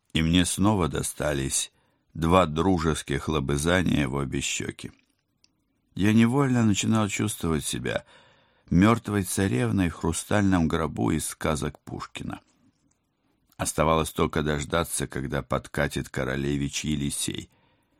и мне снова достались два дружеских лобызания в обе щеки. Я невольно начинал чувствовать себя мертвой царевной в хрустальном гробу из сказок Пушкина. Оставалось только дождаться, когда подкатит королевич Елисей.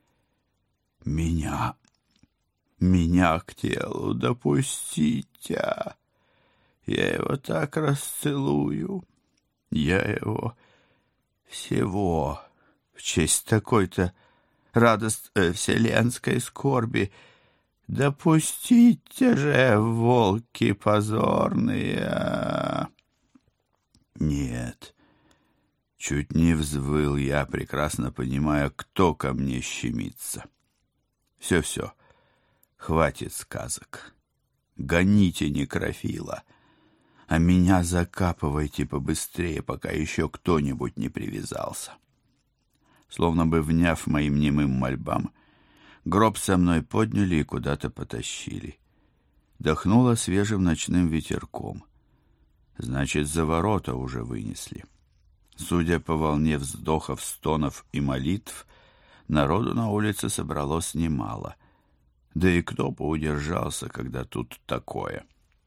Меня к телу допустите, я его так расцелую, я его всего в честь такой-то вселенской скорби. Допустите же, волки позорные. Нет, чуть не взвыл я, прекрасно понимая, кто ко мне щемится. Все, хватит сказок. Гоните некрофила, а меня закапывайте побыстрее, пока еще кто-нибудь не привязался. Словно бы вняв моим немым мольбам, гроб со мной подняли и куда-то потащили. Дохнуло свежим ночным ветерком. Значит, за ворота уже вынесли. Судя по волне вздохов, стонов и молитв, народу на улице собралось немало. Да и кто поудержался, когда тут такое?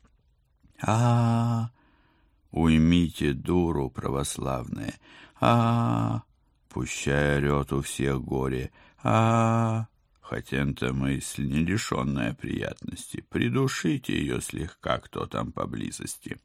Уймите дуру, православные! Пущай орет у всех горе! Хотя-то мысль, не лишенная приятности. Придушите ее слегка, кто там поблизости.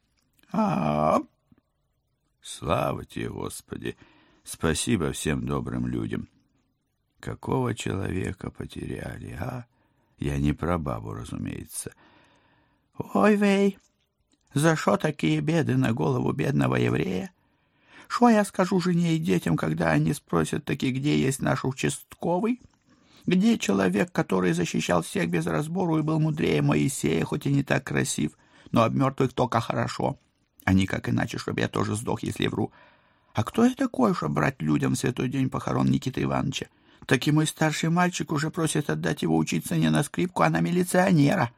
Слава тебе, Господи! Спасибо всем добрым людям! Какого человека потеряли, Я не про бабу, разумеется. Ой, вей, за шо такие беды на голову бедного еврея? Шо я скажу жене и детям, когда они спросят таки, где есть наш участковый? Где человек, который защищал всех без разбору и был мудрее Моисея, хоть и не так красив, но об мертвых только хорошо? А никак иначе, чтобы я тоже сдох, если вру. А кто я такой, чтобы брать людям в святой день похорон Никиты Ивановича? Так и мой старший мальчик уже просит отдать его учиться не на скрипку, а на милиционера.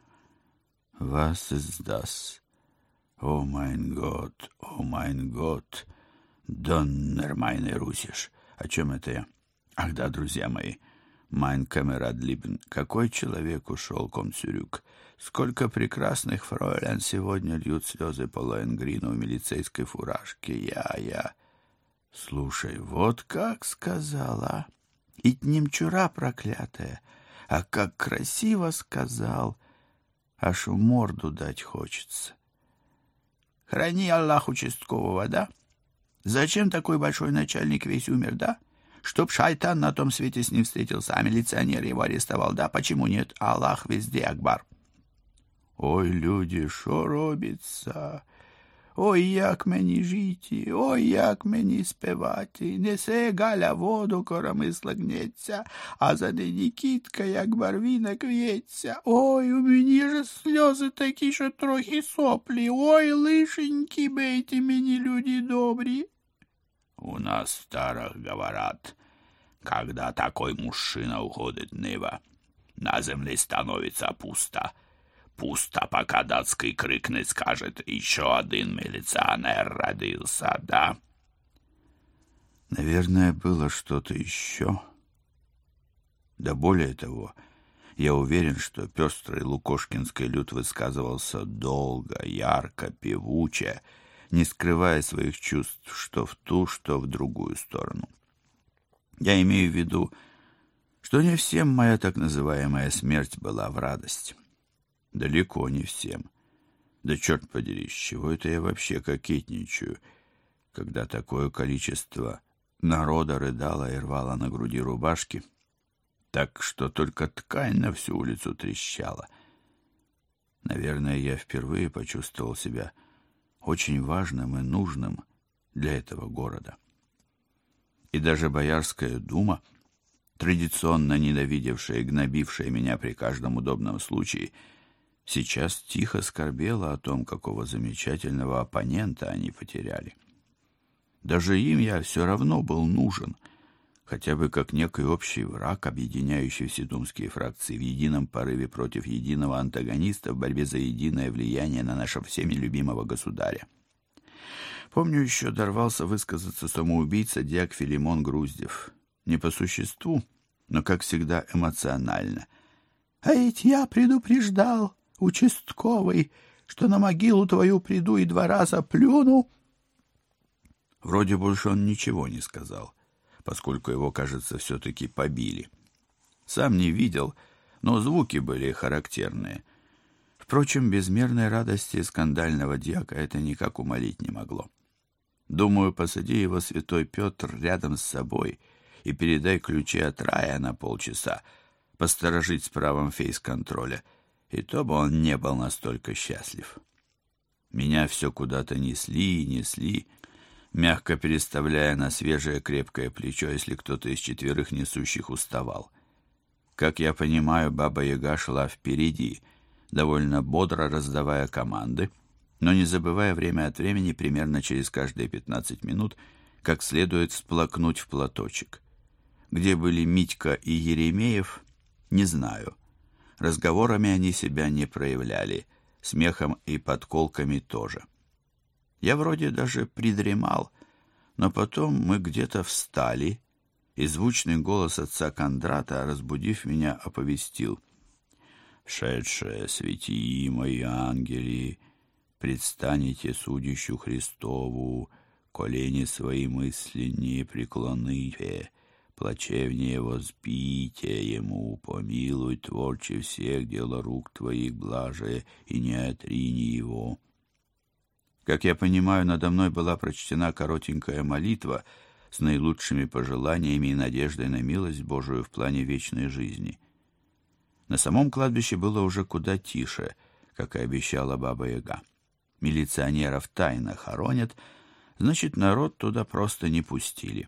Was ist das? О mein Gott, Доннер meine Russisch. О чем это я? Ах да, друзья мои, mein Kamerad какой человек ушел, комцюрюк. Сколько прекрасных фройлен сегодня льют слезы по Лоенгрину в милицейской фуражке. Я. Слушай, вот как сказала. И немчура проклятая, а как красиво сказал, аж в морду дать хочется. Храни Аллах участкового, да? Зачем такой большой начальник весь умер, да? Чтоб шайтан на том свете с ним встретился, а милиционер его арестовал, да? Почему нет? Аллах везде, Акбар. Ой, люди, шо робиться? Ой, як мені жити, ой, як мені спевати, несе Галя воду, коромисла гнеться, а за неї Нікітка, як барвінок в'ється. Ой, у мені же сльози такі, що трохи соплі, ой, лишеньки, бейте мені, люди добрі. У нас в старых говорят, когда такой мужчина уходит в небо, на земле становится пусто. Пусто, пока датский крик не скажет, еще один милиционер родился, да? Наверное, было что-то еще. Да более того, я уверен, что пестрый лукошкинский люд высказывался долго, ярко, певуче, не скрывая своих чувств что в ту, что в другую сторону. Я имею в виду, что не всем моя так называемая смерть была в радость. Далеко не всем. Да черт подери, с чего это я вообще кокетничаю, когда такое количество народа рыдало и рвало на груди рубашки, так что только ткань на всю улицу трещала. Наверное, я впервые почувствовал себя очень важным и нужным для этого города. И даже Боярская дума, традиционно ненавидевшая и гнобившая меня при каждом удобном случае, сейчас тихо скорбела о том, какого замечательного оппонента они потеряли. Даже им я все равно был нужен, хотя бы как некий общий враг, объединяющий все думские фракции в едином порыве против единого антагониста в борьбе за единое влияние на нашего всеми любимого государя. Помню, еще дорвался высказаться самоубийца дьяк Филимон Груздев. Не по существу, но, как всегда, эмоционально. «А ведь я предупреждал, участковый, что на могилу твою приду и 2 раза плюну». Вроде больше он ничего не сказал, поскольку его, кажется, все-таки побили. Сам не видел, но звуки были характерные. Впрочем, безмерной радости скандального дьяка это никак умолить не могло. Думаю, посади его святой Петр рядом с собой и передай ключи от рая на полчаса, посторожить с правом фейс-контроля, и то бы он не был настолько счастлив. Меня все куда-то несли и несли, мягко переставляя на свежее крепкое плечо, если кто-то из 4 несущих уставал. Как я понимаю, Баба-Яга шла впереди, довольно бодро раздавая команды, но не забывая время от времени, примерно через каждые 15 минут, как следует всплакнуть в платочек. Где были Митька и Еремеев, не знаю. Разговорами они себя не проявляли, смехом и подколками тоже. Я вроде даже придремал, но потом мы где-то встали, и звучный голос отца Кондрата, разбудив меня, оповестил: «Вшедшие святимые ангели, предстанете судищу Христову, колени свои мысли не преклоните, плачевнее возбите ему, помилуй, творче всех дела рук твоих блаже, и не отрини его». Как я понимаю, надо мной была прочтена коротенькая молитва с наилучшими пожеланиями и надеждой на милость Божию в плане вечной жизни. На самом кладбище было уже куда тише, как и обещала Баба-Яга. Милиционеров тайно хоронят, значит, народ туда просто не пустили.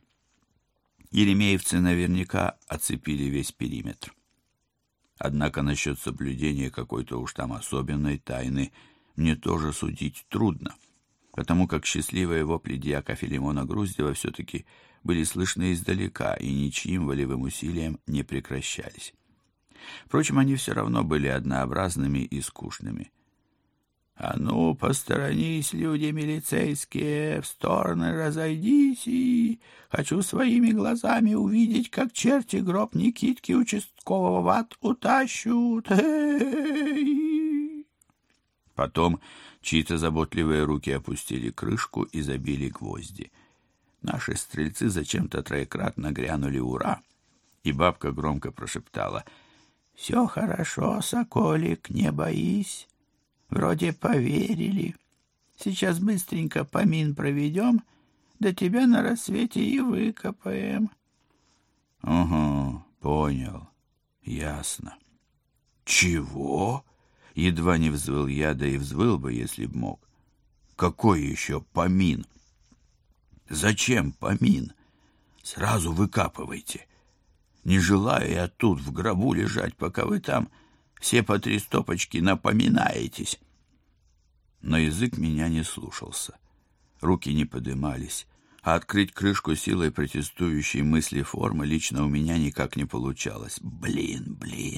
Еремеевцы наверняка оцепили весь периметр. Однако насчет соблюдения какой-то уж там особенной тайны мне тоже судить трудно, потому как счастливые вопли дьяка Филимона Груздева все-таки были слышны издалека и ничьим волевым усилием не прекращались. Впрочем, они все равно были однообразными и скучными. «А ну, посторонись, люди милицейские, в стороны разойдись, и хочу своими глазами увидеть, как черти гроб Никитки участкового в ад утащут. Эй!» Потом чьи-то заботливые руки опустили крышку и забили гвозди. Наши стрельцы зачем-то троекратно грянули «Ура!», и бабка громко прошептала: «Все хорошо, соколик, не боись. Вроде поверили. Сейчас быстренько помин проведем, да тебя на рассвете и выкопаем». «Угу, понял. Ясно». «Чего?» — едва не взвыл я, да и взвыл бы, если б мог. «Какой еще помин?» «Зачем помин? Сразу выкапывайте. Не желаю я тут в гробу лежать, пока вы там все по 3 стопочки напоминаетесь». Но язык меня не слушался. Руки не подымались, а открыть крышку силой протестующей мысли формы лично у меня никак не получалось. Блин.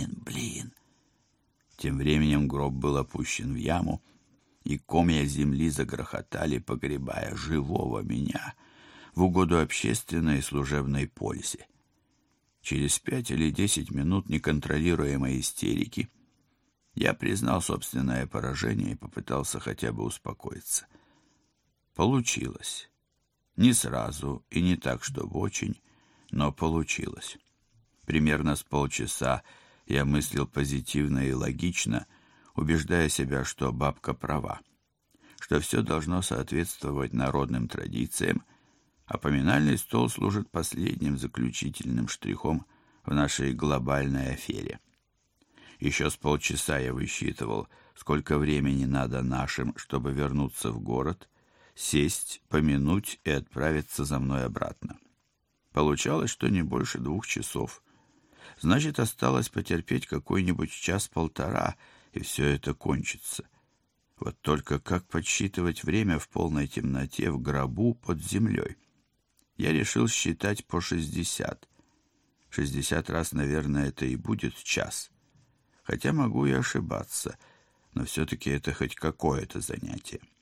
Тем временем гроб был опущен в яму, и комья земли загрохотали, погребая живого меня в угоду общественной и служебной пользе. Через 5 или 10 минут неконтролируемой истерики я признал собственное поражение и попытался хотя бы успокоиться. Получилось. Не сразу и не так, чтобы очень, но получилось. Примерно с полчаса я мыслил позитивно и логично, убеждая себя, что бабка права, что все должно соответствовать народным традициям, а поминальный стол служит последним заключительным штрихом в нашей глобальной афере. Еще с полчаса я высчитывал, сколько времени надо нашим, чтобы вернуться в город, сесть, помянуть и отправиться за мной обратно. Получалось, что не больше 2 часов. Значит, осталось потерпеть какой-нибудь 1-1,5, и все это кончится. Вот только как подсчитывать время в полной темноте в гробу под землей? Я решил считать по 60. 60 раз, наверное, это и будет час. Хотя могу и ошибаться, но все-таки это хоть какое-то занятие.